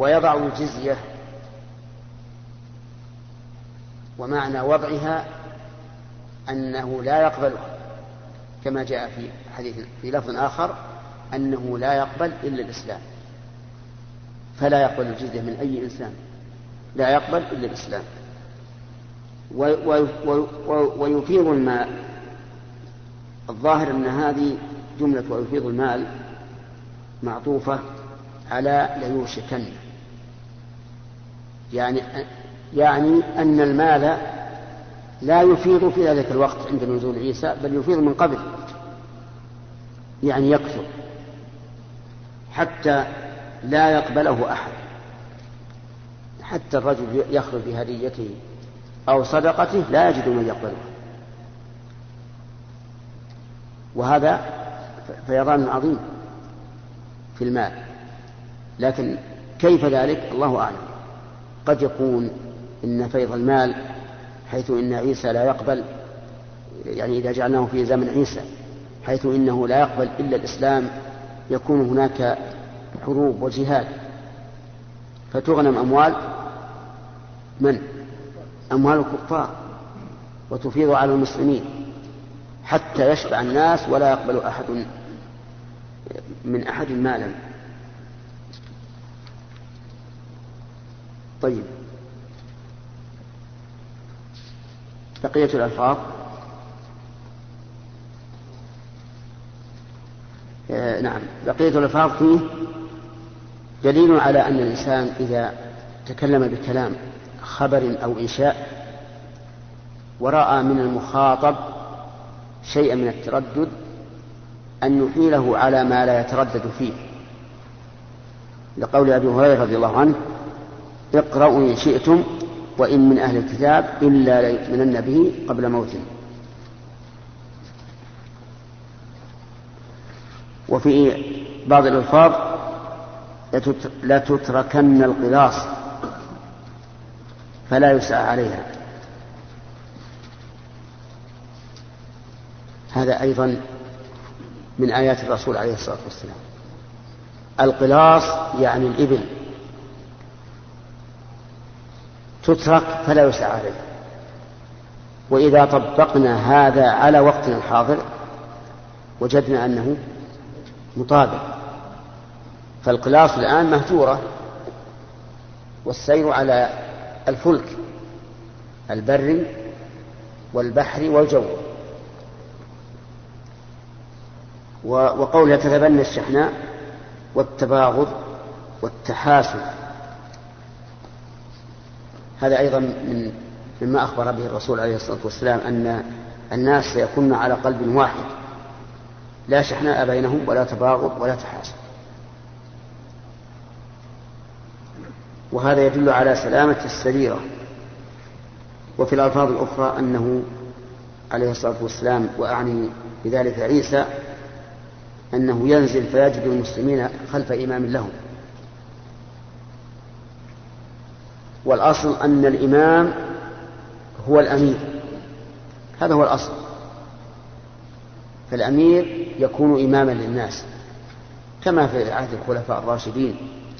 ويضع الجزية، ومعنى وضعها أنه لا يقبلها، كما جاء في حديث في لفظ آخر أنه لا يقبل إلا الإسلام، فلا يقبل الجزية من أي إنسان، لا يقبل إلا الإسلام. ويفيض المال، الظاهر أن هذه جملة ويفيض المال معطوفة على ليوشكن، يعني أن المال لا يفيض في ذلك الوقت عند نزول عيسى، بل يفيض من قبل، يعني يكثر حتى لا يقبله أحد، حتى الرجل يخرج بهديته أو صدقته لا يجد من يقبله، وهذا فيضان عظيم في المال. لكن كيف ذلك الله أعلم، قد يكون إن فيض المال حيث إن عيسى لا يقبل، يعني إذا جعلناه في زمن عيسى حيث إنه لا يقبل إلا الإسلام، يكون هناك حروب وجهاد، فتغنم أموال من؟ أموال الكفار، وتفيض على المسلمين حتى يشبع الناس ولا يقبل أحد من أحد مالا. طيب، بقية الألفاظ نعم، بقية الألفاظ فيه دليل على أن الإنسان إذا تكلم بكلام خبر أو إنشاء ورأى من المخاطب شيئا من التردد أن يحيله على ما لا يتردد فيه، لقول أبي هريرة رضي الله عنه: اقرأوا إن شئتم وإن من أهل الكتاب إلا ليؤمنن به قبل موته. وفي بعض الألفاظ: لتتركن القلاص فلا يسعى عليها. هذا أيضا من آيات الرسول عليه الصلاة والسلام. القلاص يعني الإبل، تترك فلا يسعى عليها. وإذا طبقنا هذا على وقتنا الحاضر وجدنا أنه مطابق، فالقلاص الآن مهجورة، والسير على الفلك البري والبحر والجو. وقول يتتبنى الشحناء والتباغض والتحاسد، هذا أيضا مما أخبر به الرسول عليه الصلاة والسلام أن الناس سيكون على قلب واحد، لا شحناء بينهم ولا تباغض ولا تحاسد. وهذا يدل على سلامة السريرة. وفي الألفاظ الأخرى أنه عليه الصلاة والسلام، وأعني بذلك عيسى، أنه ينزل فيجد المسلمين خلف إمام لهم. والأصل أن الإمام هو الأمير، هذا هو الأصل، فالأمير يكون إماما للناس كما في عهد الخلفاء الراشدين.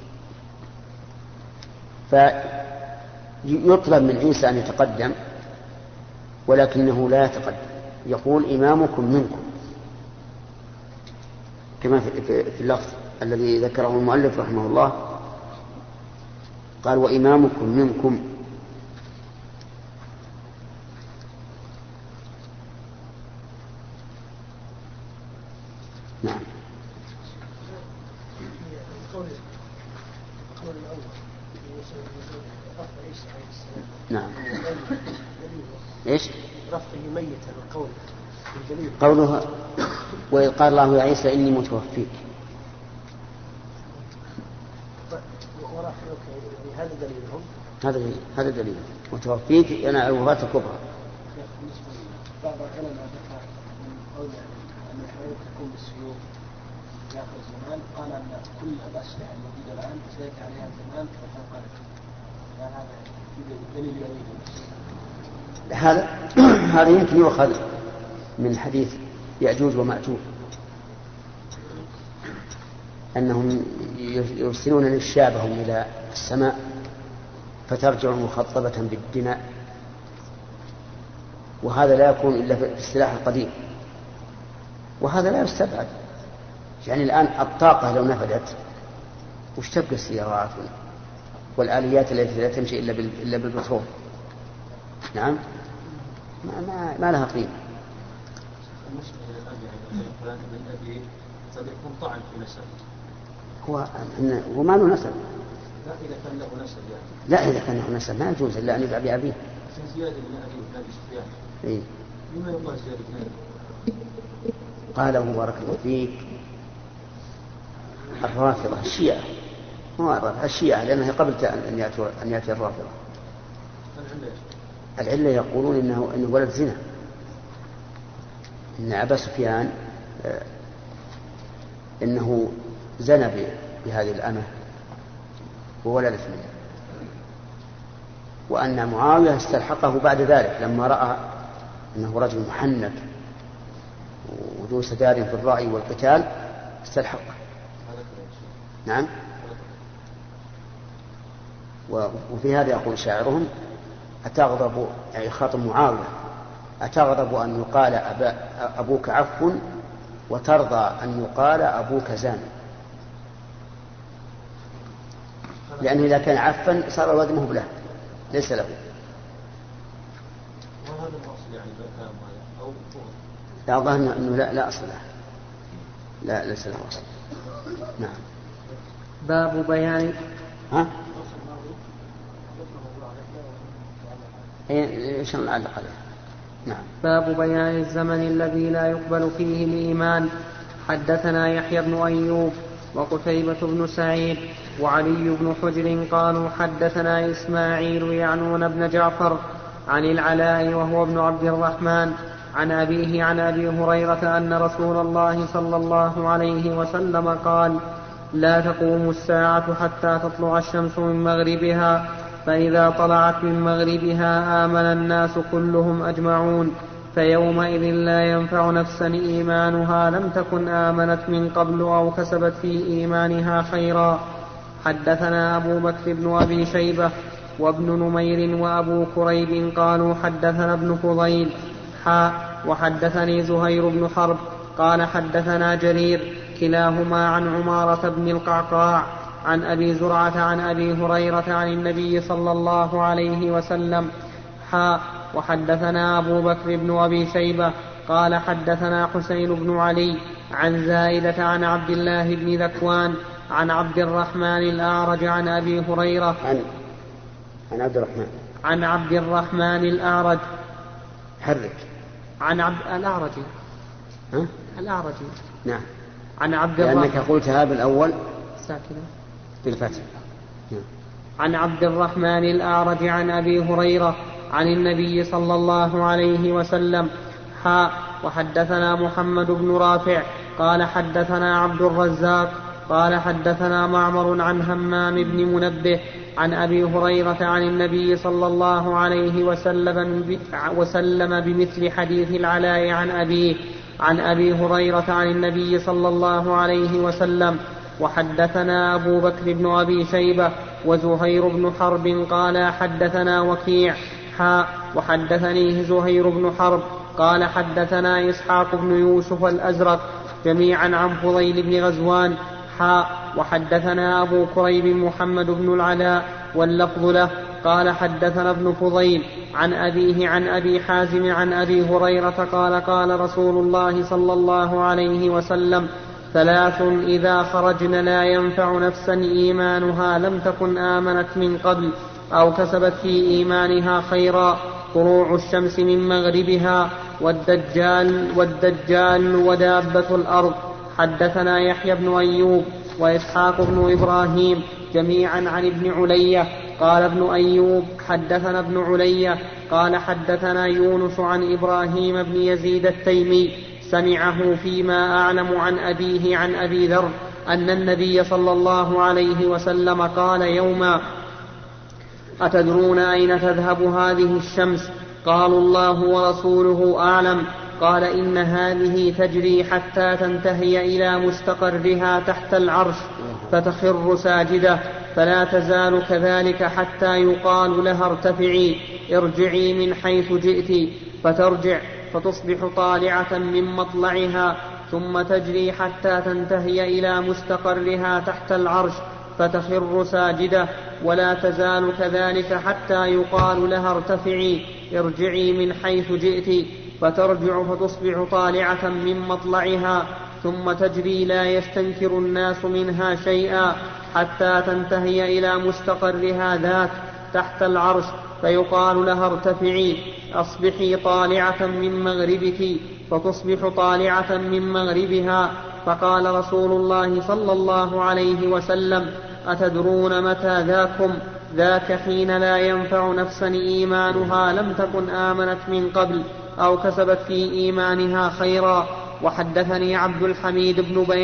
فيطلب من عيسى أن يتقدم، ولكنه لا يتقدم، يقول إمامكم منكم، كما في اللفظ الذي ذكره المؤلف رحمه الله، قال: وإمامكم منكم. نعم. نعم. إيش؟ رفضه ميتا القول قولها: وإذ قال الله يا عيسى إني متوفيك. هذا دليلهم، هذا دليل متوفيك أنا الوفاة الكبرى. بعض العلماء ذكر من قول أن الحروب تكون بالسيوف في آخر الزمان، قال أن كل الأسلحة الموجودة الآن سيأتي عليها زمان وتنقلب، يعني هذا دليل يريد. هذا يمكن يؤخذ من حديث يأجوج ومأجوج، أنهم يرسلون نشابهم إلى السماء فترجع مخطبة بالدماء، وهذا لا يكون إلا في السلاح القديم، وهذا لا يستبعد. يعني الآن الطاقة لو نفدت وش تبقى السيارات والآليات التي لا تمشي إلا بالبترول؟ نعم، ما لها قيمة. قد يكون طعن في نسب. هو ما له نسب. لا إذا كان له نسب يعني. لا إذا كان له نسب ما يجوز إلا أن يبيع بأبيه. زيادة بن أبي سفيان. إيه. لما يقال زيادة بن أبي؟ قاله بارك الله فيك الرافضة الشيعة، الشيعة لأنها قبل أن يأتي الرافضة. العلة يقولون إنه ولد زنا، إن أبا سفيان إنه زنى بهذه الأمة وولدت منه، وأن معاوية استلحقه بعد ذلك لما رأى أنه رجل محنك وذو سداد في الرأي والقتال استلحقه. نعم. وفي هذا يقول شاعرهم: أتغضب، يعني خاطب معاوية، أتغضب أن يقال أبوك عفو وترضى أن يقال أبوك زان؟ لأنه إذا كان عفا صار الولد مهب له ليس له. وهذا الأصل يعني بالكلام هذا أو لا أظن أنه لا أصل له، لا ليس له أصل. نعم. باب بيان إيش نعلق عليه؟ نعم. باب بيان الزمن الذي لا يقبل فيه الإيمان. حدثنا يحيى بن أيوب وقتيبة بن سعيد وعلي بن حجر قالوا حدثنا إسماعيل يعنون بن جعفر عن العلاء وهو ابن عبد الرحمن عن أبيه عن أبي هريرة أن رسول الله صلى الله عليه وسلم قال: لا تقوم الساعة حتى تطلع الشمس من مغربها، فإذا طلعت من مغربها آمن الناس كلهم أجمعون، فيومئذ لا ينفع نفسا إيمانها لم تكن آمنت من قبل أو كسبت في إيمانها خيرا. حدثنا أبو بكر بن أبي شيبة وابن نمير وأبو كريب قالوا حدثنا ابن فضيل وحدثني زهير بن حرب قال حدثنا جرير كلاهما عن عمارة بن القعقاع عن أبي زرعة عن أبي هريرة عن النبي صلى الله عليه وسلم وحدثنا أبو بكر بن أبي شيبة قال حدثنا حسين بن علي عن زائدة عن عبد الله بن ذكوان عن عبد الرحمن الأعرج عن أبي هريرة عن عبد الرحمن الأعرج الأعرج نعم. عن عبد الرحمن لأنك قلتها بالأول ساكنة بالفتح. عن عبد الرحمن الأعرج عن أبي هريرة عن النبي صلى الله عليه وسلم وحدثنا محمد بن رافع قال حدثنا عبد الرزاق قال حدثنا معمر عن همام بن منبه عن أبي هريرة عن النبي صلى الله عليه وسلم بمثل حديث العلاء عن أبيه عن أبي هريرة عن النبي صلى الله عليه وسلم. وحدثنا أبو بكر بن أبي شيبة وزهير بن حرب قال حدثنا وكيع وحدثنيه زهير بن حرب قال حدثنا إسحاق بن يوسف الأزرق جميعا عن فضيل بن غزوان وحدثنا أبو كريب محمد بن العلاء واللفظ له قال حدثنا ابن فضيل عن أبيه عن أبي حازم عن أبي هريرة قال قال رسول الله صلى الله عليه وسلم: ثلاث إذا خرجن لا ينفع نفسا إيمانها لم تكن آمنت من قبل أو كسبت في إيمانها خيرا: طلوع الشمس من مغربها والدجال ودابة الأرض. حدثنا يحيى بن أيوب وإسحاق بن إبراهيم جميعا عن ابن علية قال ابن أيوب حدثنا ابن علية قال حدثنا يونس عن إبراهيم بن يزيد التيمي سمعه فيما أعلم عن أبيه عن أبي ذر أن النبي صلى الله عليه وسلم قال يوما: أتدرون أين تذهب هذه الشمس؟ قالوا: الله ورسوله أعلم. قال إن هذه تجري حتى تنتهي إلى مستقرها تحت العرش فتخر ساجدة فلا تزال كذلك حتى يقال لها ارتفعي ارجعي من حيث جئت فترجع فتصبح طالعة من مطلعها ثم تجري حتى تنتهي إلى مستقرها تحت العرش فتخر ساجدة ولا تزال كذلك حتى يقال لها ارتفعي ارجعي من حيث جئت فترجع فتصبح طالعة من مطلعها ثم تجري لا يستنكر الناس منها شيئا حتى تنتهي إلى مستقرها ذاك تحت العرش فيقال لها ارتفعي أصبحي طالعة من مغربك فتصبح طالعة من مغربها. فقال رسول الله صلى الله عليه وسلم أتدرون متى ذاكم؟ ذاك حين لا ينفع نفسا إيمانها لم تكن آمنت من قبل أو كسبت في إيمانها خيرا. وحدثني عبد الحميد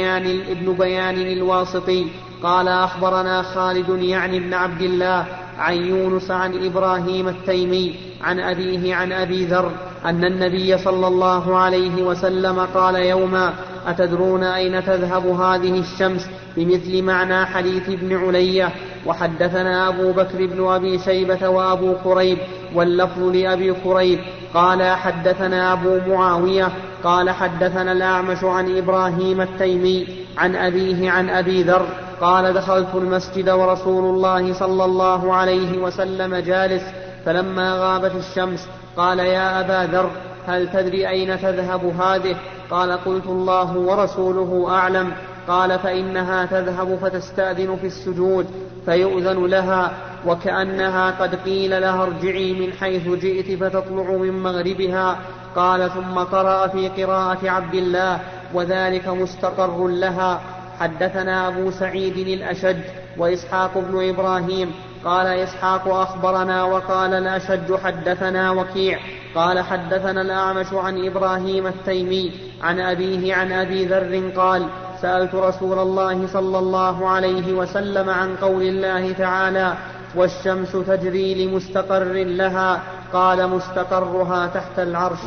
ابن بيان الواسطي قال أخبرنا خالد يعني بن عبد الله عن يونس عن إبراهيم التيمي عن أبيه عن أبي ذر أن النبي صلى الله عليه وسلم قال يوما أتدرون أين تذهب هذه الشمس؟ بمثل معنى حديث ابن علية. وحدثنا أبو بكر بن أبي شيبة وأبو كريب واللفظ لأبي كريب قال حدثنا أبو معاوية قال حدثنا الأعمش عن إبراهيم التيمي عن أبيه عن أبي ذر قال دخلت المسجد ورسول الله صلى الله عليه وسلم جالس فلما غابت الشمس قال يا أبا ذر هل تدري أين تذهب هذه؟ قال قلت الله ورسوله أعلم. قال فإنها تذهب فتستأذن في السجود فيؤذن لها وكأنها قد قيل لها ارجعي من حيث جئت فتطلع من مغربها. قال ثم قرأ في قراءة عبد الله وذلك مستقر لها. حدثنا أبو سعيد الأشج وإسحاق بن إبراهيم قال إسحاق أخبرنا وقال الأشج حدثنا وكيع قال حدثنا الأعمش عن إبراهيم التيمي عن أبيه عن أبي ذر قال سألت رسول الله صلى الله عليه وسلم عن قول الله تعالى والشمس تجري لمستقر لها قال مستقرها تحت العرش.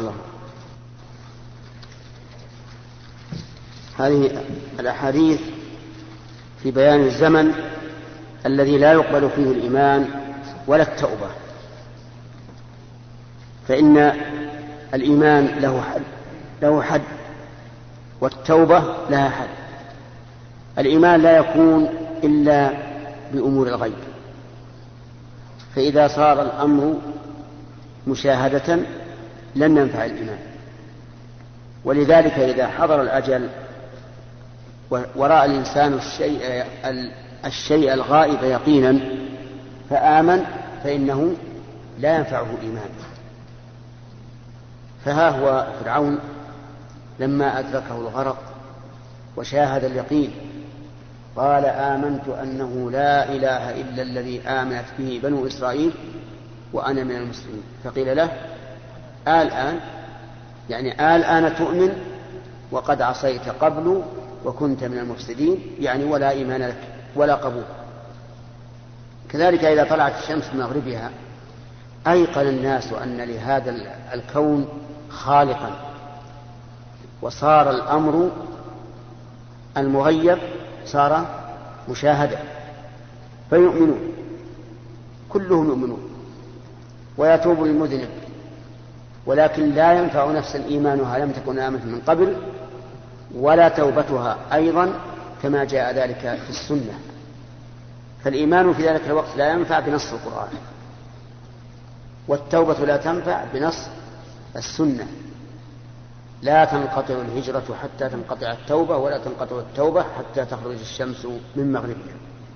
هذه الأحاديث في بيان الزمن الذي لا يقبل فيه الإيمان ولا التوبة، فإن الإيمان له حد والتوبة لها حد. الإيمان لا يكون إلا بأمور الغيب، فإذا صار الأمر مشاهدة لن ينفع الإيمان. ولذلك إذا حضر الأجل ورأى الإنسان الشيء الغائب يقينا فآمن فإنه لا ينفعه الإيمان. فها هو فرعون لما أدركه الغرق وشاهد اليقين قال آمنت أنه لا إله إلا الذي آمنت به بنو إسرائيل وأنا من المسلمين. فقيل له الآن، يعني الآن تؤمن وقد عصيت قبل وكنت من المفسدين، يعني ولا إيمان لك ولا قبول. كذلك إذا طلعت الشمس من مغربها أيقن الناس أن لهذا الكون خالقا، وصار الأمر المغيب صار مشاهدة، فيؤمنون كلهم يؤمنون ويتوب المذنب، ولكن لا ينفع نفسا إيمانها لم تكن آمنت من قبل ولا توبتها أيضا كما جاء ذلك في السنة. فالإيمان في ذلك الوقت لا ينفع بنص القرآن، والتوبة لا تنفع بنص السنة. لا تنقطع الهجرة حتى تنقطع التوبة، ولا تنقطع التوبة حتى تخرج الشمس من مغربها.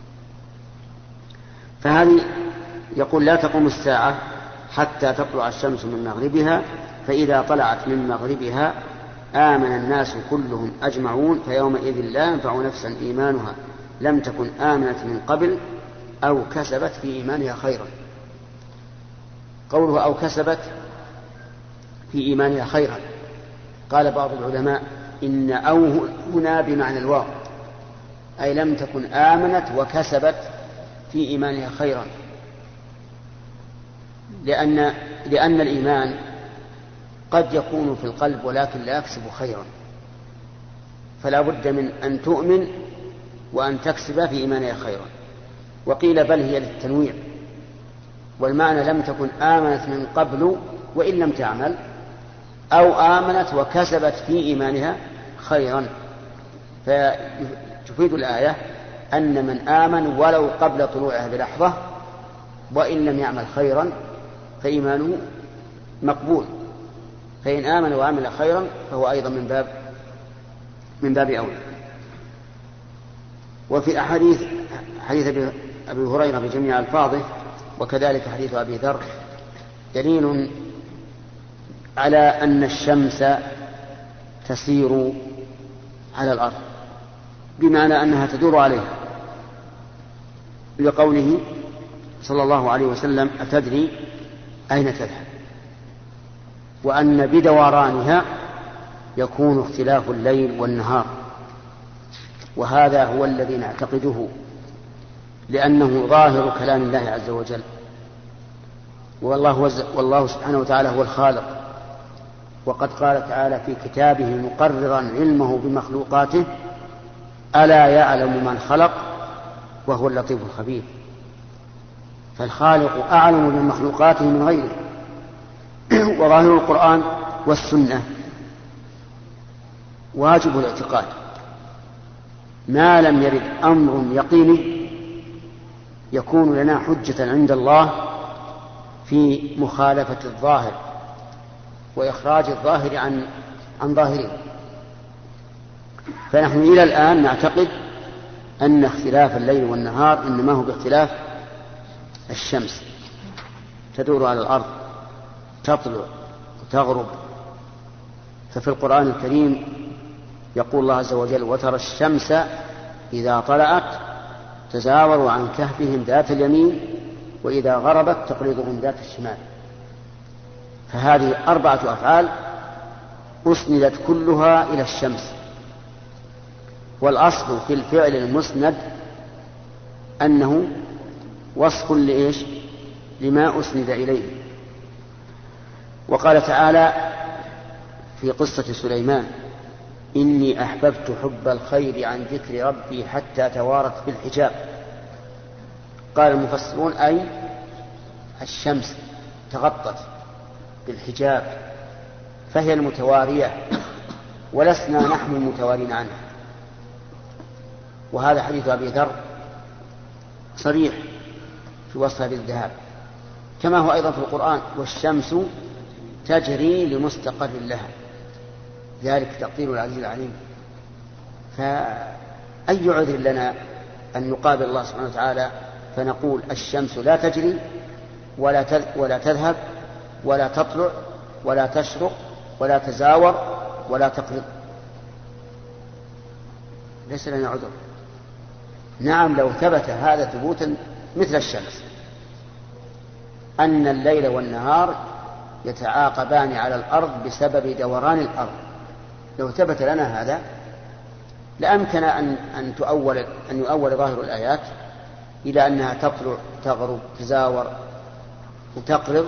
فهذه يقول لا تقوم الساعة حتى تطلع الشمس من مغربها، فإذا طلعت من مغربها آمن الناس كلهم أجمعون، فيومئذ لا ينفع نفسا إيمانها لم تكن آمنت من قبل أو كسبت في إيمانها خيرا. قوله أو كسبت في إيمانها خيرا، قال بعض العلماء إن أو هنا بمعنى الواو، أي لم تكن آمنت وكسبت في إيمانها خيرا، لأن الإيمان قد يكون في القلب ولكن لا يكسب خيرا، فلا بد من أن تؤمن وأن تكسب في إيمانها خيرا. وقيل بل هي للتنويع، والمعنى لم تكن آمنت من قبل وإن لم تعمل، أو آمنت وكسبت في إيمانها خيرا. فتفيد الآية أن من آمن ولو قبل طلوعها بلحظة وإن لم يعمل خيرا فإيمانه مقبول، فإن آمن وعمل خيرا فهو أيضا من باب أولى. وفي حديث أبي هريرة بجميع ألفاظه، وكذلك حديث أبي ذر، دليل على أن الشمس تسير على الأرض، بمعنى أنها تدور عليها، لقوله صلى الله عليه وسلم: أتدري أين تذهب؟ وأن بدورانها يكون اختلاف الليل والنهار، وهذا هو الذي نعتقده، لأنه ظاهر كلام الله عز وجل، والله سبحانه وتعالى هو الخالق. وقد قال تعالى في كتابه مقررا علمه بمخلوقاته: ألا يعلم من خلق وهو اللطيف الخبير. فالخالق أعلم بمخلوقاته من غيره. وظاهر القرآن والسنة واجب الاعتقاد، ما لم يرد أمر يقيني يكون لنا حجة عند الله في مخالفة الظاهر وإخراج الظاهر عن ظاهره. فنحن إلى الآن نعتقد أن اختلاف الليل والنهار إنما هو باختلاف الشمس، تدور على الأرض، تطلع وتغرب. ففي القرآن الكريم يقول الله عز وجل: وترى الشمس إذا طلعت تزاوروا عن كهفهم ذات اليمين وإذا غربت تقرضهم ذات الشمال. فهذه 4 أفعال أسندت كلها إلى الشمس. والأصل في الفعل المسند أنه وصف لإيش؟ لما أسند إليه. وقال تعالى في قصة سليمان: إني أحببت حب الخير عن ذكر ربي حتى توارت بالحجاب. قال المفسرون: أي الشمس تغطت بالحجاب فهي المتوارية ولسنا نحن المتوارين عنها. وهذا حديث أبي ذر صريح في وصفها بالذهاب، كما هو أيضا في القرآن: والشمس تجري لمستقر لها، ذلك تقدير العزيز العليم. فأي عذر لنا أن نقابل الله سبحانه وتعالى فنقول الشمس لا تجري ولا تذهب ولا تطلع ولا تشرق ولا تزاور ولا تقرض؟ ليس لنا عذر. نعم، لو ثبت هذا ثبوتا مثل الشمس، أن الليل والنهار يتعاقبان على الأرض بسبب دوران الأرض، لو ثبت لنا هذا لأمكن أن يؤول ظاهر الآيات إلى أنها تطلع تغرب تزاور وتقرض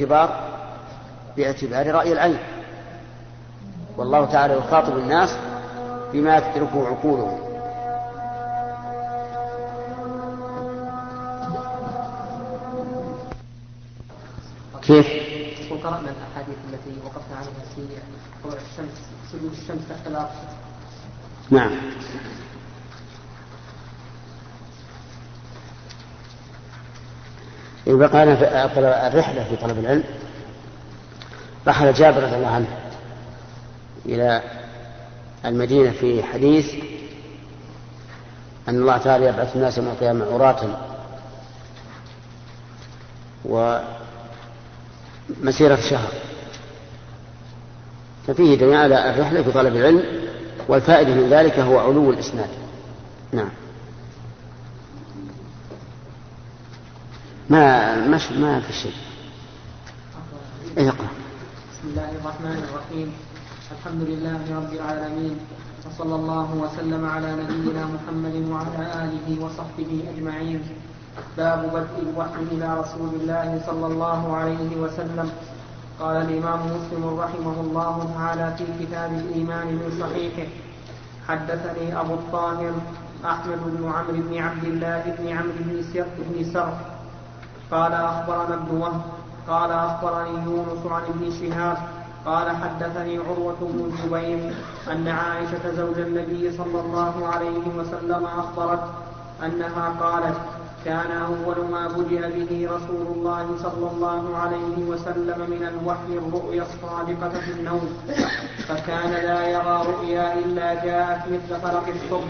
باعتبار رأي العين، والله تعالى يخاطب الناس بما تدركه عقولهم. كيف؟ وقرأنا الأحاديث التي وقفنا عليها في طلوع الشمس، سجود الشمس تحت الأرض. نعم. بقى أنا في الرحلة في طلب العلم. رحل جابر رضي الله عنه إلى المدينة في حديث أن الله تعالى يبعث الناس يوم القيامة عراة، ومسيرة شهر، ففيه دليل على الرحلة في طلب العلم، والفائدة من ذلك هو علو الإسناد. نعم. ما في شيء. اقرأ. بسم الله الرحمن الرحيم. الحمد لله رب العالمين، وصلى الله وسلم على نبينا محمد وعلى آله وصحبه أجمعين. باب بدء الوحي إلى رسول الله صلى الله عليه وسلم. قال الإمام مسلم رحمه الله تعالى في كتاب الإيمان من صحيحه: حدثني أبو الطاهر أحمد بن عمرو بن عبد الله بن عمرو بن سرح قال أخبرنا ابن وهب قال أخبرني يونس عن ابن شهاب قال حدثني عروة بن الزبير أن عائشة زوج النبي صلى الله عليه وسلم أخبرت أنها قالت: كان أول ما بدأ به رسول الله صلى الله عليه وسلم من الوحي الرؤيا الصادقة في النوم، فكان لا يرى رؤيا إلا جاءت مثل فلق الصبح،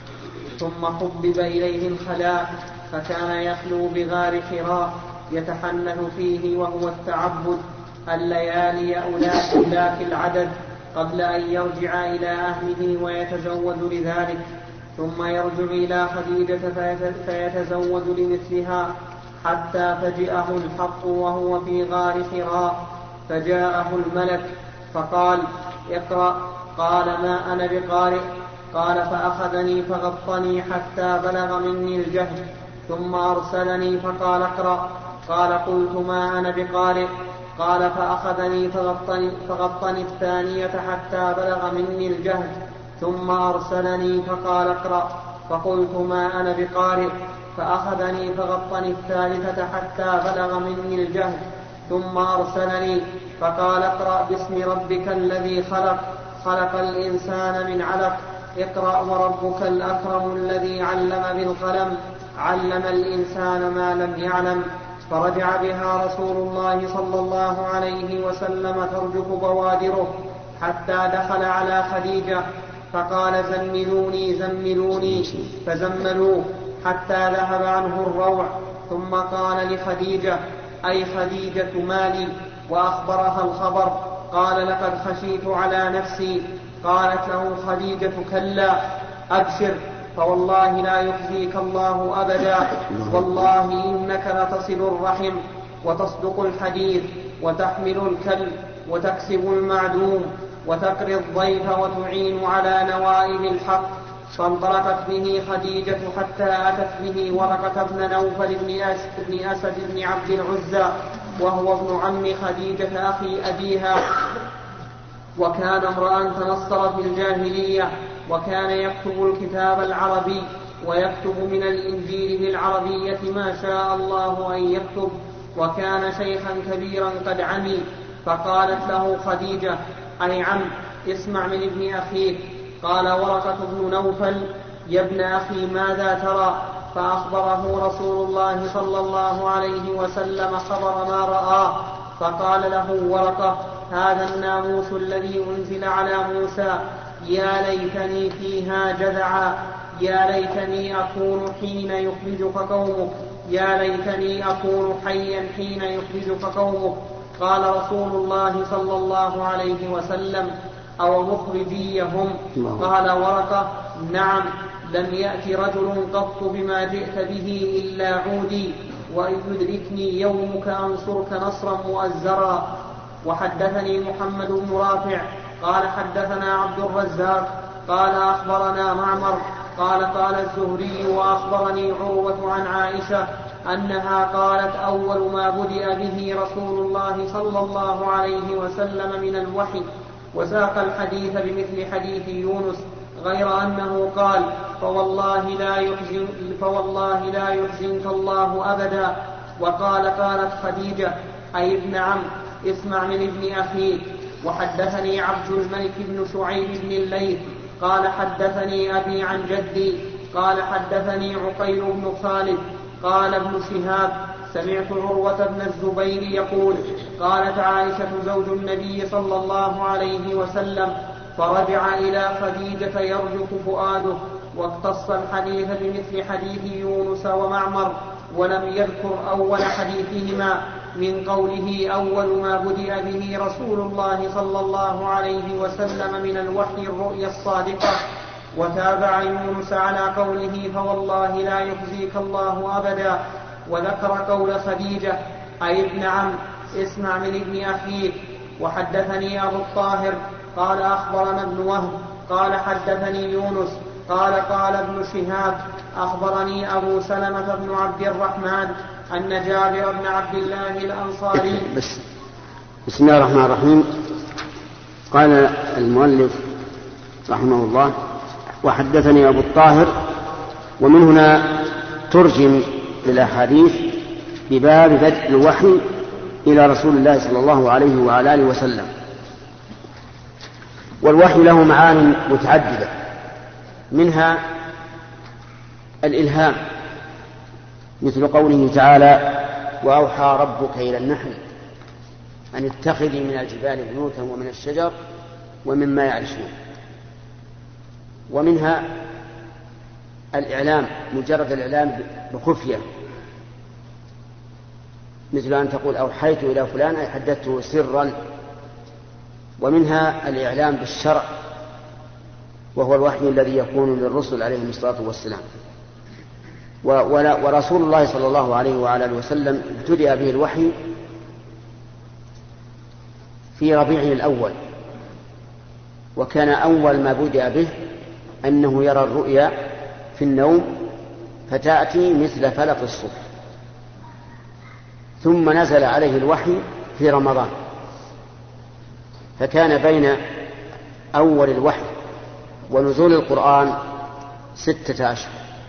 ثم حبب إليه الخلاء، فكان يخلو بغار حراء يتحنث فيه وهو التعبد الليالي أولاك العدد قبل أن يرجع إلى أهله ويتزود لذلك، ثم يرجع إلى خديجة فيتزود لمثلها، حتى فجأه الحق وهو في غار حراء، فجاءه الملك فقال: اقرأ. قال: ما أنا بقارئ. قال: فأخذني فغطني حتى بلغ مني الجهد، ثم أرسلني فقال: اقرأ. قال: قلت: ما أنا بقارئ. قال: فأخذني فغطني الثانية حتى بلغ مني الجهد، ثم أرسلني فقال: اقرأ. فقلت: ما أنا بقارئ. فأخذني فغطني الثالثة حتى بلغ مني الجهد، ثم أرسلني فقال: اقرأ باسم ربك الذي خلق الإنسان من علق، اقرأ وربك الأكرم الذي علم بالقلم، علم الإنسان ما لم يعلم. فرجع بها رسول الله صلى الله عليه وسلم ترجف بوادره، حتى دخل على خديجة فقال: زملوني زملوني، فزملوه حتى ذهب عنه الروع، ثم قال لخديجة: أي خديجة مالي؟ وأخبرها الخبر. قال: لقد خشيت على نفسي. قالت له خديجة: كلا، أبشر، فوالله لا يخزيك الله أبدا، والله إنك لتصل الرحم وتصدق الحديث وتحمل الكلب وتكسب المعدوم وتقري الضيف وتعين على نوائب الحق. فانطلقت به خديجة حتى أتت به ورقة بن نوفل بن أسد بن عبد العزى، وهو ابن عم خديجة أخي أبيها، وكان امرأ تنصر في الجاهلية، وكان يكتب الكتاب العربي ويكتب من الإنجيل بالعربية ما شاء الله أن يكتب، وكان شيخا كبيرا قد عمي. فقالت له خديجة: أي عم، اسمع من ابن أخيك. قال ورقة بن نوفل: يا ابن أخي، ماذا ترى؟ فأخبره رسول الله صلى الله عليه وسلم خبر ما رآه. فقال له ورقة: هذا الناموس الذي أنزل على موسى، يا ليتني فيها جذعا، يا ليتني أكون حين يخرجك قومك، يا ليتني أكون حيا حين يخرجك قومك. قال رسول الله صلى الله عليه وسلم: أو مخرجيهم؟ قال ورقة: نعم، لم يأت رجل قط بما جئت به إلا عودي، وإن يدركني يومك أنصرك نصرا مؤزرا. وحدثني محمد بن رافع قال حدثنا عبد الرزاق قال أخبرنا معمر قال قال الزهري: وأخبرني عروة عن عائشة أنها قالت: أول ما بدأ به رسول الله صلى الله عليه وسلم من الوحي. وساق الحديث بمثل حديث يونس، غير أنه قال: فوالله لا يحزنك الله أبدا. وقال: قالت خديجة: أي ابن عم، اسمع من ابن أخيك. وحدثني عبد الملك بن شعيب بن الليث قال حدثني أبي عن جدي قال حدثني عقيل بن خالد قال ابن شهاب: سمعت عروة بن الزبير يقول: قالت عائشة زوج النبي صلى الله عليه وسلم: فرجع إلى خديجة يرجف فؤاده. واقتص الحديث بمثل حديث يونس ومعمر، ولم يذكر أول حديثهما من قوله: أول ما بدأ به رسول الله صلى الله عليه وسلم من الوحي الرؤيا الصادقة. وتابع يونس على قوله: فوالله لا يخزيك الله أبدا. وذكر قول خديجة: أي ابن عم، اسمع من ابن أخيك. وحدثني أبو الطاهر قال أخبرنا ابن وهب قال حدثني يونس قال قال ابن شهاب: أخبرني أبو سلمة بن عبد الرحمن أن جابر بن عبد الله الأنصاري. بسم الله الرحمن الرحيم. قال المؤلف رحمه الله: وحدثني أبو الطاهر. ومن هنا ترجم للأحاديث بباب بدء الوحي إلى رسول الله صلى الله عليه وعلى آله وسلم. والوحي له معان متعددة، منها الإلهام، مثل قوله تعالى: وأوحى ربك إلى النحل أن اتخذي من الجبال بيوتا ومن الشجر ومما يعرشون. ومنها الإعلام، مجرد الإعلام بخفية، مثل أن تقول: أوحيت إلى فلان أي حدثته سرا. ومنها الإعلام بالشرع، وهو الوحي الذي يكون للرسل عليهم الصلاة والسلام. ورسول الله صلى الله عليه وعلى آله وسلم ابتدأ به الوحي في ربيعه الأول، وكان أول ما بدأ به أنه يرى الرؤيا في النوم فتأتي مثل فلق الصبح، ثم نزل عليه الوحي في رمضان، فكان بين أول الوحي ونزول القرآن 6 أشهر،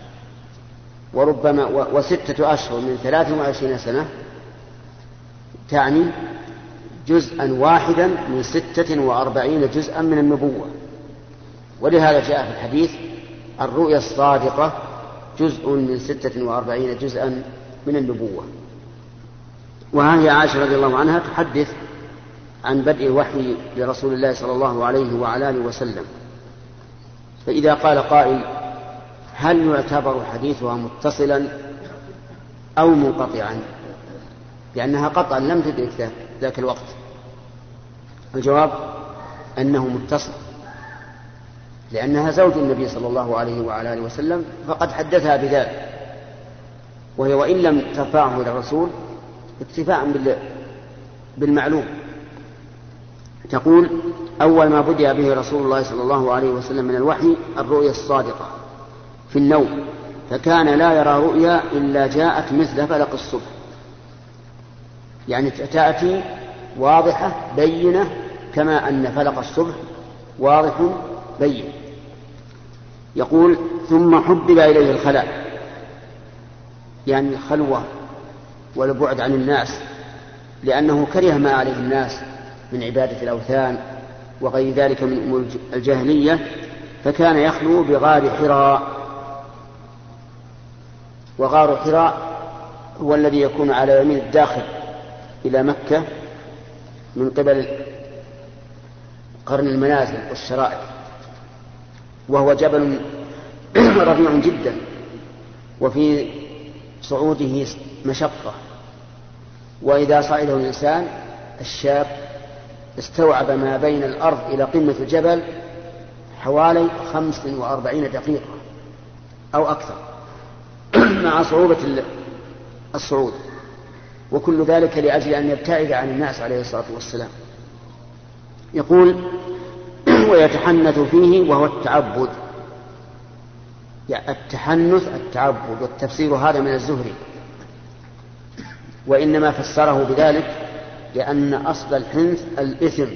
وربما 6 أشهر من 23 سنة تعني جزءا واحدا من 46 جزءا من النبوة. ولهذا جاء في الحديث: الرؤيا الصادقة جزء من 46 جزءا من النبوة. وهي عائشة رضي الله عنها تحدث عن بدء الوحي لرسول الله صلى الله عليه وعلى آله وسلم. فإذا قال قائل: هل يعتبر حديثها متصلا أو منقطعا؟ لأنها قطعا لم تدرك ذاك الوقت. الجواب أنه متصل، لأنها زوج النبي صلى الله عليه وعلى آله وسلم، فقد حدثها بذلك، وهي وإن لم ترفعه إلى الرسول اكتفاء بالمعلوم. تقول: أول ما بدأ به رسول الله صلى الله عليه وسلم من الوحي الرؤيا الصادقة في النوم، فكان لا يرى رؤيا إلا جاءت مثل فلق الصبح، يعني تأتي واضحة بينة، كما أن فلق الصبح واضح بين. يقول: ثم حبب إليه الخلاء، يعني الخلوة والبعد عن الناس، لأنه كره ما عليه الناس من عبادة الأوثان وغير ذلك من أمور الجاهلية، فكان يخلو بغار حراء. وغار حراء هو الذي يكون على يمين الداخل إلى مكة من قبل قرن المنازل والشرائع، وهو جبل رفيع جدا، وفي صعوده مشقة، وإذا صعده الإنسان الشاب استوعب ما بين الأرض إلى قمة الجبل حوالي 45 دقيقة أو أكثر مع صعوبة الصعود، وكل ذلك لأجل أن يبتعد عن الناس عليه الصلاة والسلام. يقول: ويتحنث فيه وهو التعبد، يعني التحنث التعبد، والتفسير هذا من الزهري، وإنما فسره بذلك لأن أصل الحنث الإثم،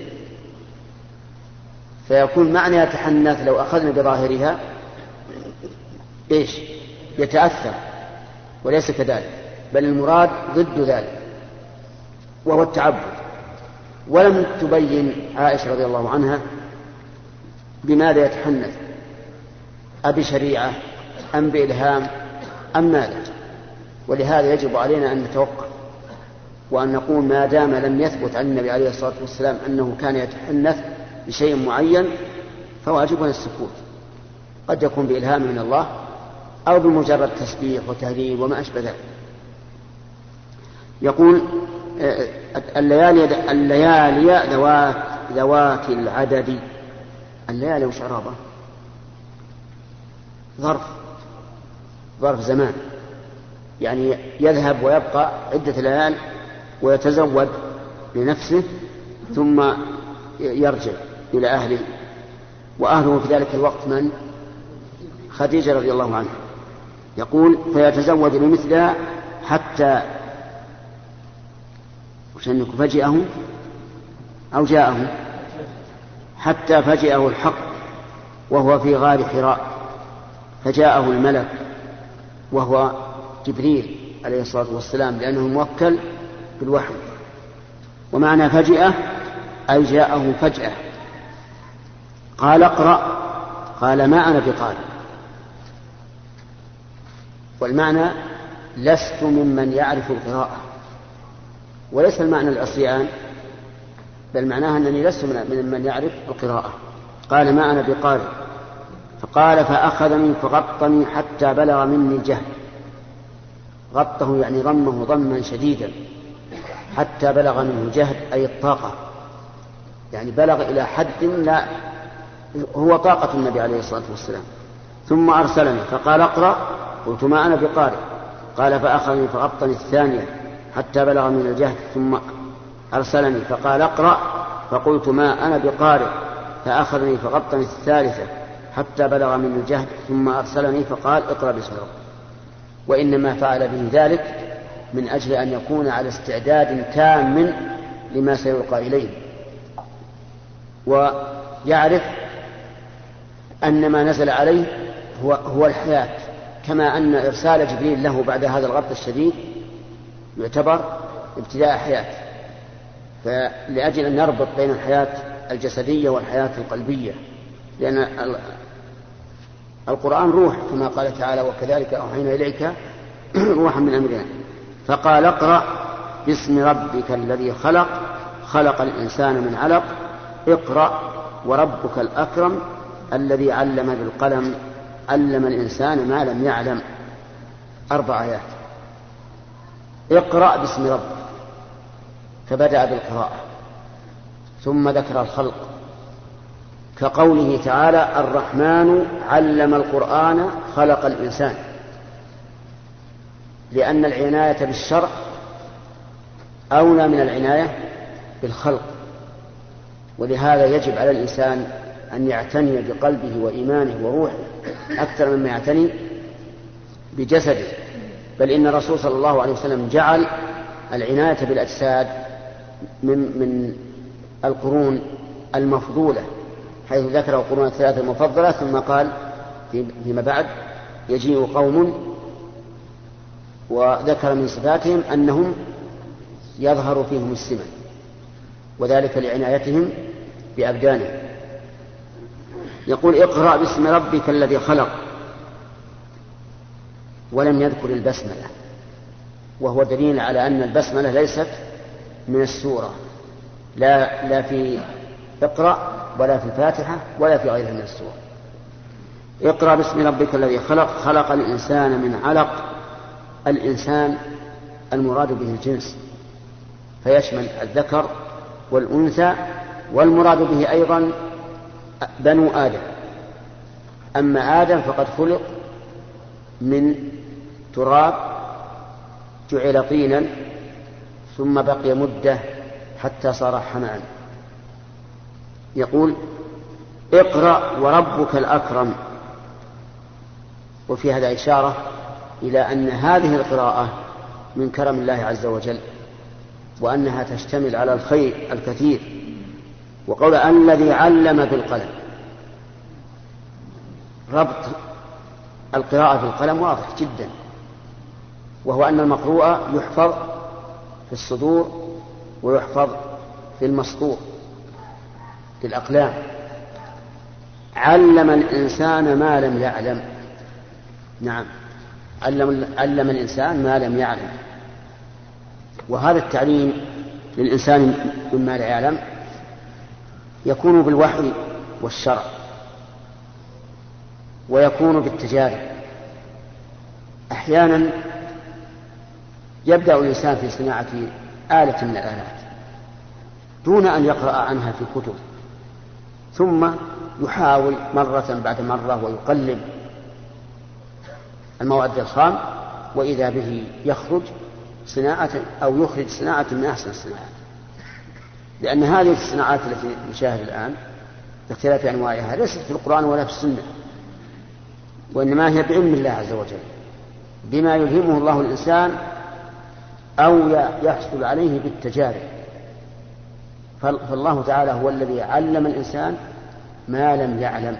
فيكون معنى يتحنث لو أخذنا بظاهرها إيش؟ يتأثر، وليس كذلك، بل المراد ضد ذلك وهو التعبد. ولم تبين عائشة رضي الله عنها بماذا يتحنث، أبشريعة أم بإلهام أم ماذا؟ ولهذا يجب علينا أن نتوقف وأن نقول ما دام لم يثبت عن النبي عليه الصلاة والسلام أنه كان يتحنث بشيء معين فواجبنا السكوت. قد يكون بإلهام من الله أو بمجرد تسبيح وتهليل وما أشبه ذلك. يقول: الليالي ذوات العدد. الليالي وش عرابة؟ ظرف زمان، يعني يذهب ويبقى عدة ليال ويتزود لنفسه ثم يرجع إلى أهله، وأهله في ذلك الوقت من؟ خديجة رضي الله عنها. يقول: فيتزود بمثلها حتى فجئه أو جاءه حتى فجأه الحق وهو في غار حراء، فجاءه الملك وهو جبريل عليه الصلاة والسلام لأنه موكل بالوحي. ومعنى فجأة أي جاءه فجأة. قال اقرأ، قال ما أنا بقارئ. والمعنى لست ممن يعرف القراءة، وليس المعنى العصيان، بل معناها أنني لست ممن يعرف القراءة. قال ما أنا بقارئ. فقال فأخذني فغطني حتى بلغ مني الجهد. غطه يعني ضمه ضما شديدا حتى بلغ منه الجهد أي الطاقة، يعني بلغ إلى حد لا هو طاقة النبي عليه الصلاة والسلام. ثم أرسلني فقال اقرأ، قلت ما أنا بقارئ. قال فأخذني فغطني الثانية حتى بلغ من الجهد. ثم أرسلني فقال اقرأ، فقلت ما أنا بقارئ. فأخذني فغطني الثالثة حتى بلغ من الجهد. ثم أرسلني فقال اقرأ باسم ربك. وإنما فعل به ذلك من أجل أن يكون على استعداد تام لما سيلقى إليه، ويعرف أن ما نزل عليه هو الحياة، كما أن إرسال جبريل له بعد هذا الغط الشديد يعتبر ابتداء حياة. فلأجل أن نربط بين الحياة الجسدية والحياة القلبية، لأن القرآن روح كما قال تعالى وكذلك أوحينا إليك روحا من أمرنا. فقال اقرأ باسم ربك الذي خلق، خلق الإنسان من علق، اقرأ وربك الأكرم الذي علم بالقلم، علم الإنسان ما لم يعلم. 4 آيات. اقرأ باسم ربك، فبدأ بالقراءة ثم ذكر الخلق، كقوله تعالى الرحمن علم القرآن خلق الإنسان، لأن العناية بالشرع أولى من العناية بالخلق. ولهذا يجب على الإنسان أن يعتني بقلبه وإيمانه وروحه أكثر مما يعتني بجسده. بل إن الرسول صلى الله عليه وسلم جعل العناية بالأجساد من القرون المفضولة، حيث ذكر القرون الثلاثة المفضلة ثم قال فيما بعد يجيء قوم، وذكر من صفاتهم أنهم يظهر فيهم السمن، وذلك لعنايتهم بأبدانهم. يقول اقرأ باسم ربك الذي خلق، ولم يذكر البسملة، وهو دليل على أن البسملة ليست من السورة، لا في اقرأ ولا في الفاتحة ولا في غيرها من السور. اقرأ باسم ربك الذي خلق، خلق الإنسان من علق. الإنسان المراد به الجنس، فيشمل الذكر والأنثى، والمراد به أيضا بنو آدم. أما آدم فقد خلق من تراب جعل طينا ثم بقي مدة حتى صار حماء. يقول اقرأ وربك الأكرم. وفي هذا إشارة إلى أن هذه القراءة من كرم الله عز وجل، وأنها تشتمل على الخير الكثير. وقول الذي علم بالقلم، ربط القراءة بالقلم واضح جدا، وهو أن المقروء يحفظ في الصدور ويحفظ في المسطور بالأقلام. علم الإنسان ما لم يعلم. نعم، علم الإنسان ما لم يعلم. وهذا التعليم للإنسان مما لا يعلم يكون بالوحي والشرع، ويكون بالتجارب. أحيانا يبدأ الإنسان في صناعة آلة من الآلات دون أن يقرأ عنها في كتب، ثم يحاول مرة بعد مرة ويقلب المواد الخام، وإذا به يخرج صناعة أو يخرج صناعة من أحسن الصناعات. لأن هذه الصناعات التي نشاهد الآن باختلاف أنواعها ليست في القرآن ولا في السنة، وإنما هي بعلم الله عز وجل، بما يلهمه الله الإنسان أو يحصل عليه بالتجارب. فالله تعالى هو الذي علم الإنسان ما لم يعلم،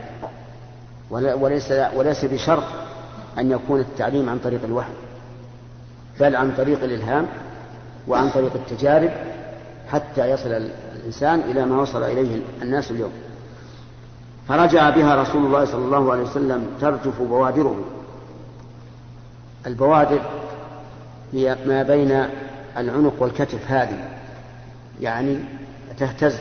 وليس بشرط أن يكون التعليم عن طريق الوحي، بل عن طريق الإلهام وعن طريق التجارب، حتى يصل الإنسان إلى ما وصل إليه الناس اليوم. فرجع بها رسول الله صلى الله عليه وسلم ترجف بوادره. البوادر هي ما بين العنق والكتف، هذه يعني تهتز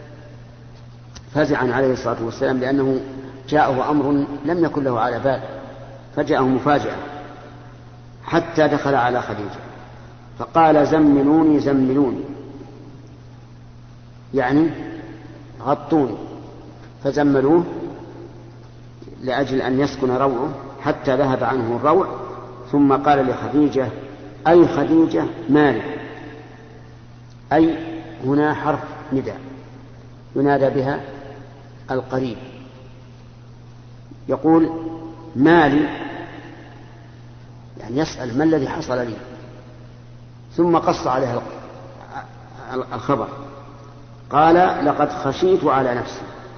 فزعا عليه الصلاة والسلام، لأنه جاءه أمر لم يكن له على بال، فجاءه مفاجأة، حتى دخل على خديجة فقال زملوني زملوني، يعني غطوني، فزملوه لأجل أن يسكن روعه حتى ذهب عنه الروع. ثم قال لخديجة أي خديجة مالي، أي هنا حرف نداء ينادى بها القريب، يقول مالي، يعني يسأل ما الذي حصل لي. ثم قص عليها الخبر، قال لقد خشيت على نفسي.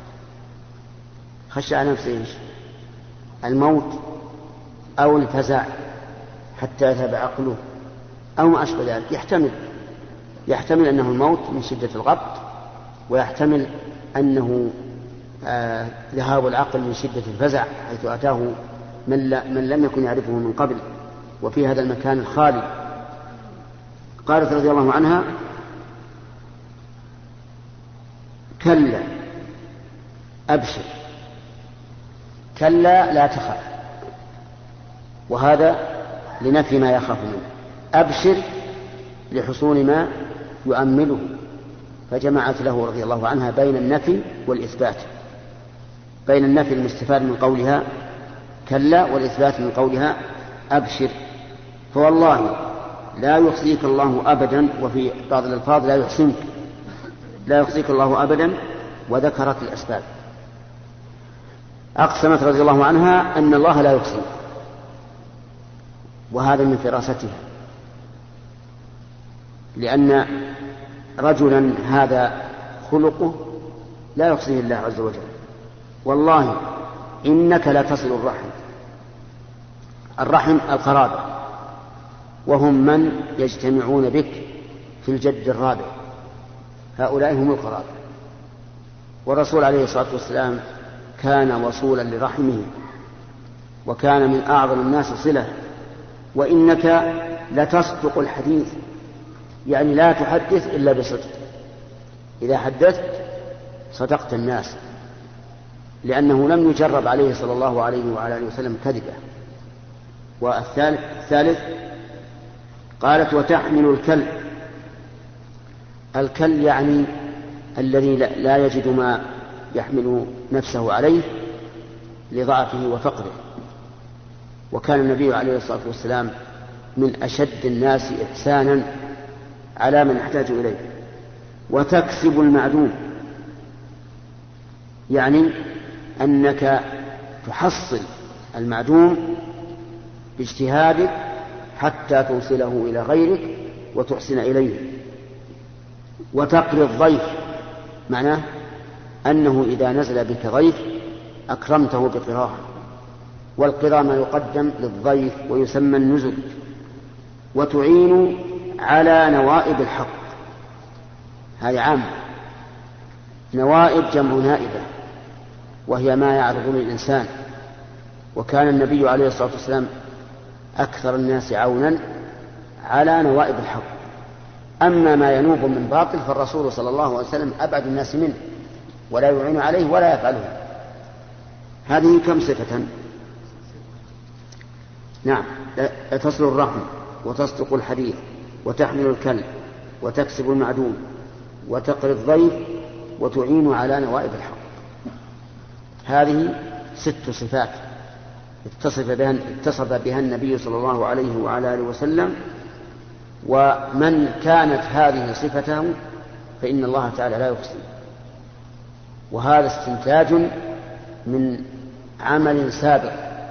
خشى على نفسه إيش؟ الموت أو الفزع حتى يذهب عقله أو ما أشبه ذلك. يحتمل أنه الموت من شدة الغبط، ويحتمل أنه ذهاب العقل من شدة الفزع حيث أتاه من لم يكن يعرفه من قبل وفي هذا المكان الخالي. قالت رضي الله عنها كلا أبشر، كلا لا تخاف، وهذا لنفي ما يخاف منه، أبشر لحصول ما يؤمله، فجمعت له رضي الله عنها بين النفي والإثبات، بين النفي المستفاد من قولها كلا والإثبات من قولها أبشر. فوالله لا يخزيك الله أبدا، وفي بعض الألفاظ لا يخزيك الله أبدا، وذكرت الأسباب. أقسمت رضي الله عنها أن الله لا يخزي، وهذا من فراستها، لأن رجلا هذا خلقه لا يخزيه الله عز وجل. والله إنك لا تصل الرحم القرابة، وهم من يجتمعون بك في الجد الرابع، هؤلاء هم القرابة. والرسول عليه الصلاة والسلام كان وصولا لرحمه، وكان من أعظم الناس صلة. وإنك لتصدق الحديث، يعني لا تحدث إلا بصدق، إذا حدثت صدقت الناس، لأنه لم يجرب عليه صلى الله عليه وعلى آله وسلم كذبه. والثالث قالت وتحمل الكل يعني الذي لا يجد ما يحمل نفسه عليه لضعفه وفقره. وكان النبي عليه الصلاة والسلام من أشد الناس إحسانا على من احتاج إليه. وتكسب المعدوم، يعني أنك تحصل المعدوم باجتهادك حتى توصله إلى غيرك وتحسن إليه. وتقري الضيف، معناه أنه إذا نزل بك ضيف أكرمته بقراه، والقراء ما يقدم للضيف ويسمى النزل. وتعين على نوائب الحق، هذه عامة. نوائب جمع نائبة، وهي ما يعرض للإنسان. وكان النبي عليه الصلاة والسلام أكثر الناس عونا على نوائب الحق. أما ما ينوب من باطل فالرسول صلى الله عليه وسلم أبعد الناس منه، ولا يعين عليه ولا يفعله. هذه كم صفة؟ نعم، تصل الرحم، وتصدق الحديث، وتحمل الكلب، وتكسب المعدوم، وتقري الضيف، وتعين على نوائب الحق. هذه 6 صفات اتصف بها النبي صلى الله عليه وعلى آله وسلم. ومن كانت هذه صفته فإن الله تعالى لا يخزي. وهذا استنتاج من عمل سابق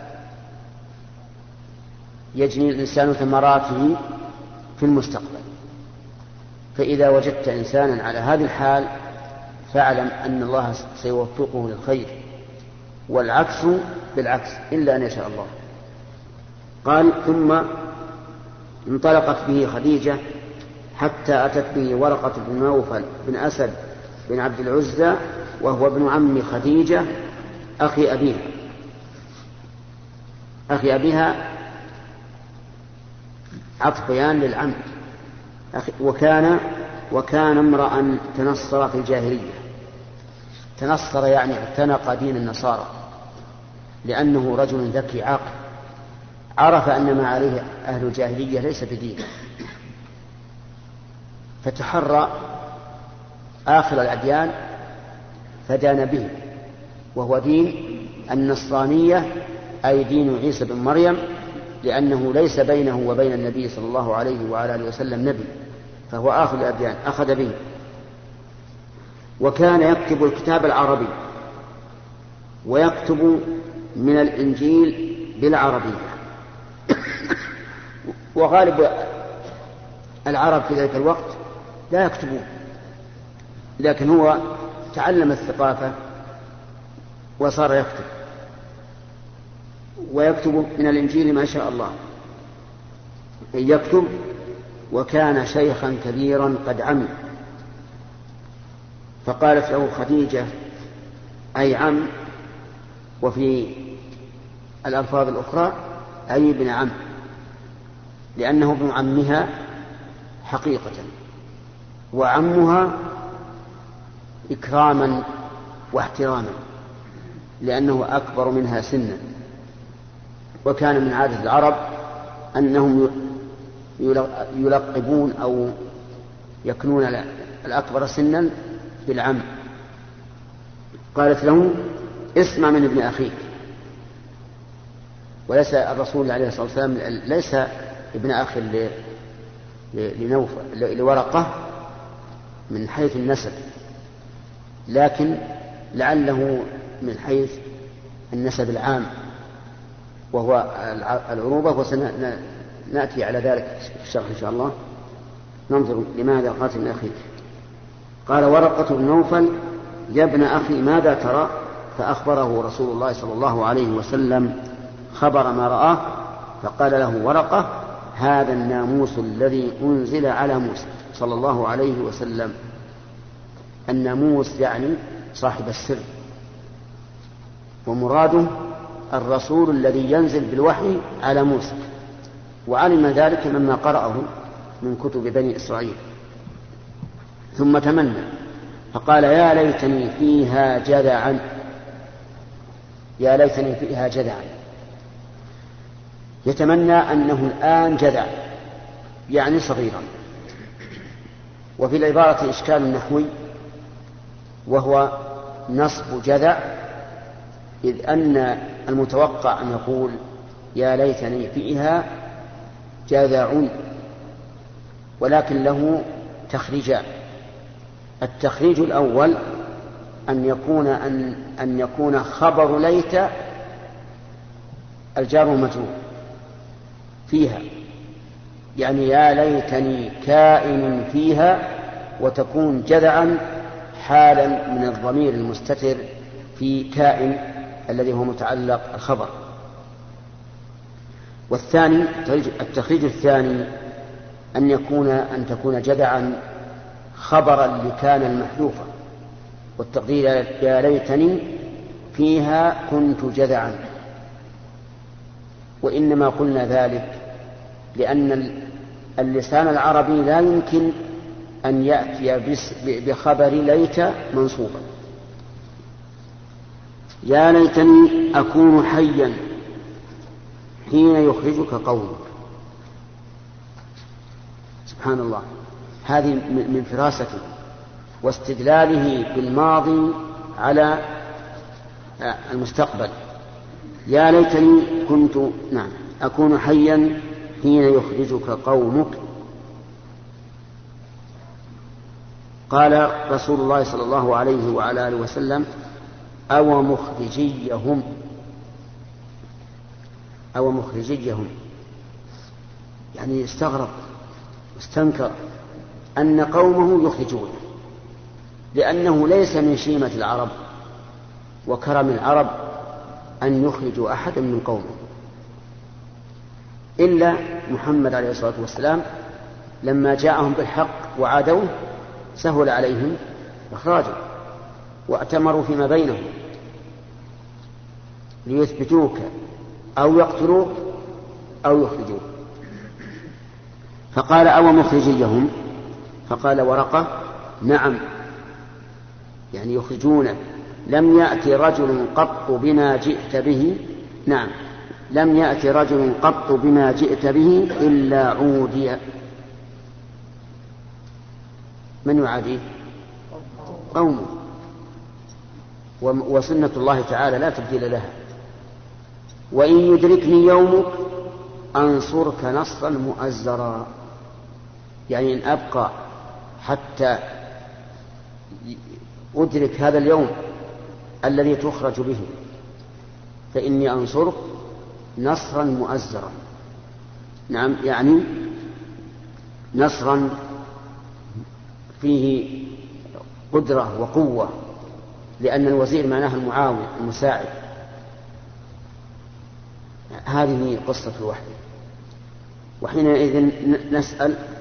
يجني الإنسان ثمراته في المستقبل. فإذا وجدت إنسانا على هذه الحال فاعلم أن الله سيوفقه للخير، والعكس بالعكس إلا أن يشاء الله. قال ثم انطلقت به خديجة حتى أتت به ورقة بن نوفل بن أسد بن عبد العزى، وهو ابن عم خديجة أخي أبيها عطف بيان للعم. وكان امرأ تنصر في الجاهلية. تنصر يعني اعتنق دين النصارى، لأنه رجل ذكي عاقل، عرف أن ما عليه أهل الجاهلية ليس بدين، فتحرى آخر الأديان فدان به، وهو دين النصرانية، أي دين عيسى بن مريم، لأنه ليس بينه وبين النبي صلى الله عليه وعلى آله وسلم نبي، فهو آخر الأديان أخذ به. وكان يكتب الكتاب العربي ويكتب من الإنجيل بالعربية. وغالب العرب في ذلك الوقت لا يكتبون، لكن هو تعلم الثقافة وصار يكتب، ويكتب من الإنجيل ما شاء الله يكتب. وكان شيخا كبيرا قد عمي، فقالت له خديجة أي عم، وفي الألفاظ الأخرى أي ابن عم، لأنه ابن عمها حقيقة، وعمها إكراما واحتراما لأنه أكبر منها سنا. وكان من عادة العرب أنهم يلقبون أو يكنون الأكبر سنا بالعم. قالت له اسمع من ابن أخيك. وليس الرسول عليه الصلاة والسلام ليس ابن أخي لورقة من حيث النسب، لكن لعله من حيث النسب العام وهو العروبة، وسنأتي على ذلك في الشرح إن شاء الله. ننظر لماذا قالت ابن أخيك. قال ورقة بن نوفل يا ابن أخي ماذا ترى؟ فأخبره رسول الله صلى الله عليه وسلم خبر ما رآه، فقال له ورقة هذا الناموس الذي أنزل على موسى صلى الله عليه وسلم. الناموس يعني صاحب السر، ومراده الرسول الذي ينزل بالوحي على موسى، وعلم ذلك مما قرأه من كتب بني إسرائيل. ثم تمنى فقال يا ليتني فيها جذعا، يا ليتني فيها جذعا، يتمنى أنه الآن جذع يعني صغيرا. وفي العبارة إشكال نحوي وهو نصب جذع، إذ أن المتوقع أن يقول يا ليتني فيها جذع، ولكن له تخريجان. التخريج الأول أن يكون خبر ليت الجار والمجرور فيها، يعني يا ليتني كائن فيها، وتكون جذعا حالا من الضمير المستتر في كائن الذي هو متعلق الخبر. والثاني التخريج الثاني أن تكون جذعا خبرا لكان المحذوفة، والتقدير يا ليتني فيها كنت جذعا. وإنما قلنا ذلك لأن اللسان العربي لا يمكن أن يأتي بخبر ليت منصوبا. يا ليتني أكون حيا حين يخرجك قومك. سبحان الله، هذه من فراسته واستدلاله بالماضي على المستقبل. يا ليتني كنت أكون حيا حين يخرجك قومك. قال رسول الله صلى الله عليه وعلى آله وسلم أو مخرجيهم، يعني استغرب واستنكر أن قومه يخرجونه، لأنه ليس من شيمة العرب وكرم العرب أن يخرجوا أحدا من قومه، إلا محمد عليه الصلاة والسلام لما جاءهم بالحق وعادوه سهل عليهم إخراجه، واعتمروا فيما بينهم ليثبتوك أو يقتلوك أو يخرجوك. فقال أو مخرجيهم؟ فقال ورقة نعم، يعني يخرجونه. لم يأتي رجل قط بما جئت به، نعم لم يأتي رجل قط بما جئت به إلا عودي. من يعاديه؟ قومه، وسنة الله تعالى لا تبديل لها. وإن يدركني يومك أنصرك نصرا مؤزرا، يعني إن أبقى حتى أدرك هذا اليوم الذي تخرج به فإني أنصرك نصرا مؤزرا. نعم، يعني نصرا فيه قدرة وقوة، لأن الوزير معناه المعاون المساعد. هذه قصة الوحي. وحينئذ نسأل